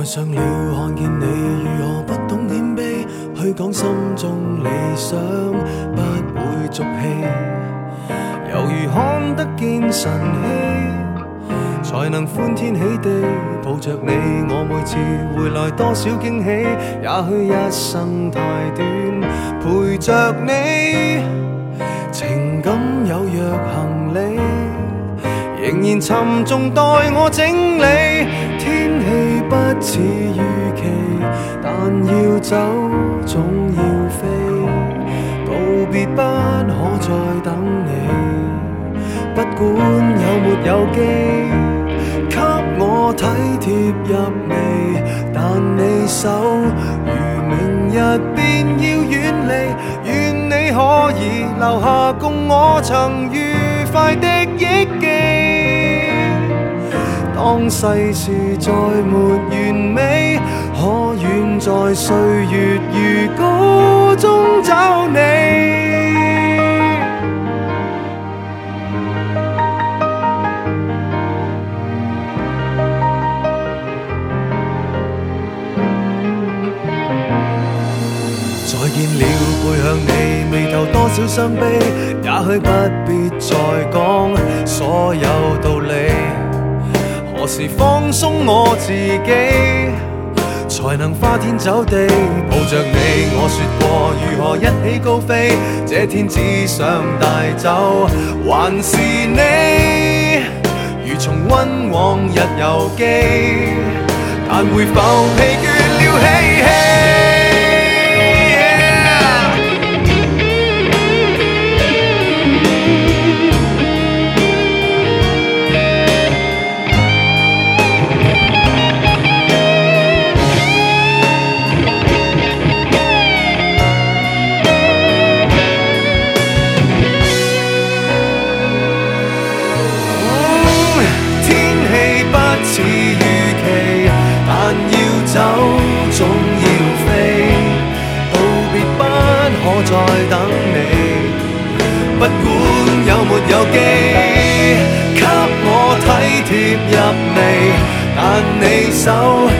上了，看見你如何不懂謙卑，去講心中理想，不會俗氣，猶如看得見晨曦，才能歡天喜地抱着你。我每次回來多少驚喜，也許一生太短，陪着你，情感有若行李，仍然沉重待我整理。天氣不似預期，但要走總要飛，道別不可再等你，不管有沒有機，給我體貼入微，但你手如明日便要遠離，願你可以留下共我曾愉快的憶記。當世事再沒完美，可願在歲月如歌中找你。再見了，背向你，眉頭多少傷悲，也許不必再講所有道理。何時放鬆我自己，才能花天酒地抱着你？我說過如何一起高飛，這天只想帶走還是你，如重溫往日遊記，但會否疲倦了嬉戲？似預期，但要走總要飛，道別不可再等你，不管有沒有機，給我體貼入微，但你手